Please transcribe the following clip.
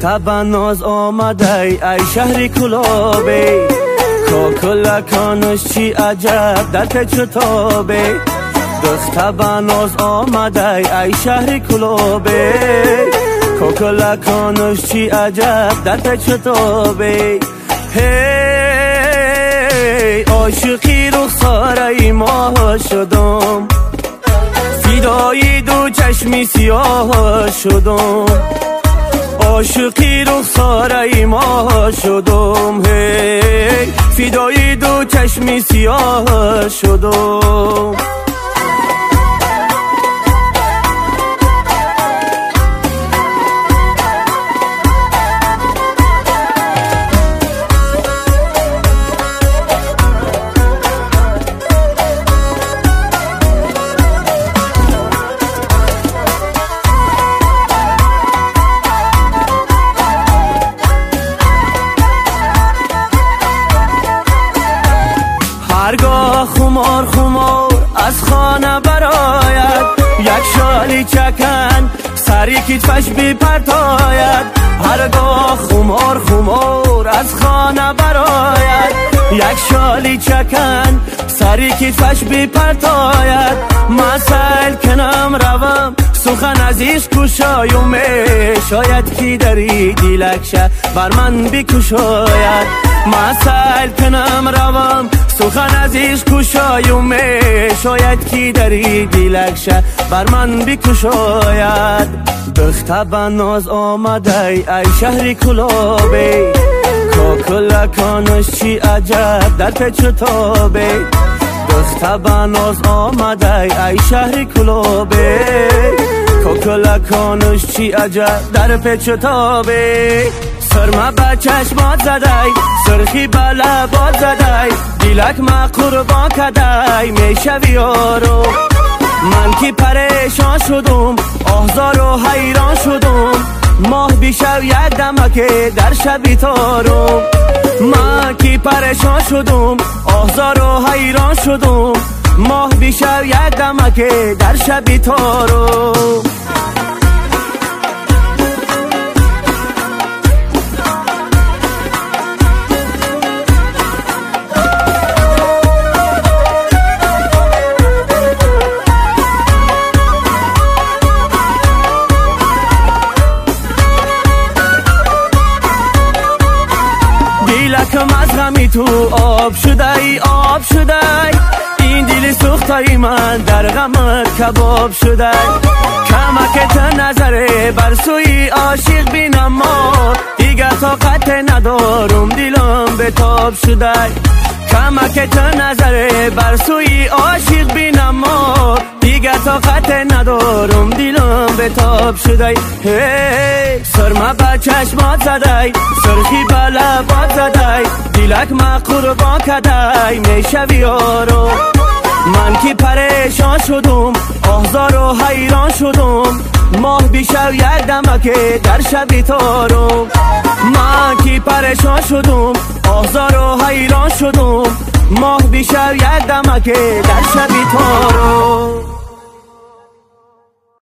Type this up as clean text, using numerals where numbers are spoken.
بناز آمده ای شهر کلابه، کاکلکانش چی عجب در پیچ و تابه. دختر بناز آمده ای شهر کلابه، کاکلکانش چی عجب در پیچ و تابه. هی عاشقی رخساره ماه شدم، فدای دو چشمی سیاه شدم. عاشقی رخساره ماه شدم، هی فدای دو چشمی سیاه شدم. هرگاه خمار از خانه براید، یک شالی چکن سری کتفش بپرتاید. هرگاه خمار از خانه براید، یک شالی چکن سری کتفش بپرتاید. من سیل کنم روم سخن عزیز کشایم، شاید کی دری دیلکشه بر من بکشاید. من سیل کنم روم سخن عزیز کشایم، شاید کی دری دیلکشه بر من بکشاید. دختر بناز آمده ای شهر کلابه، کاکلکانش چی عجب در پیچ و تابه. دختر بناز آمده ای شهر کلابه، کاکلکانش چی عجب در پیچ و تابه. سرمه به چشمات زدی، سرخی به لبات زدی، دیلک ما قربان کدی میشوی یارو. من که پریشان شدم، آزار و حیران شدم، ماه بیشو یک دمکه در شب تارم. من که پریشان شدم، آزار و حیران شدم، ماه بیشو یک دمکه در شب تارم. دیلکم از غمی تو آب شده ای، آب شده ای. این دل سوخته من در غمت کباب شده ای. کمکت نظره بر سوی عاشق بینم، ما دیگه طاقت ندارم دلم بتاب شده ای. کمکت نظره بر سوی عاشق بینم، ما دیگه طاقت ندارم دلم بتاب شده ای. هی سرمه به چشمات زدی، سرخی به لبات زدی، دیلک ما قربان کدی میشوی یارو. من که پریشان شدم، آزار و حیران شدم، ماه بیشو یک دمکه در شب تارم. من که پریشان شدم، آزار و حیران شدم، ماه بیشو یک دمکه در شب تارم.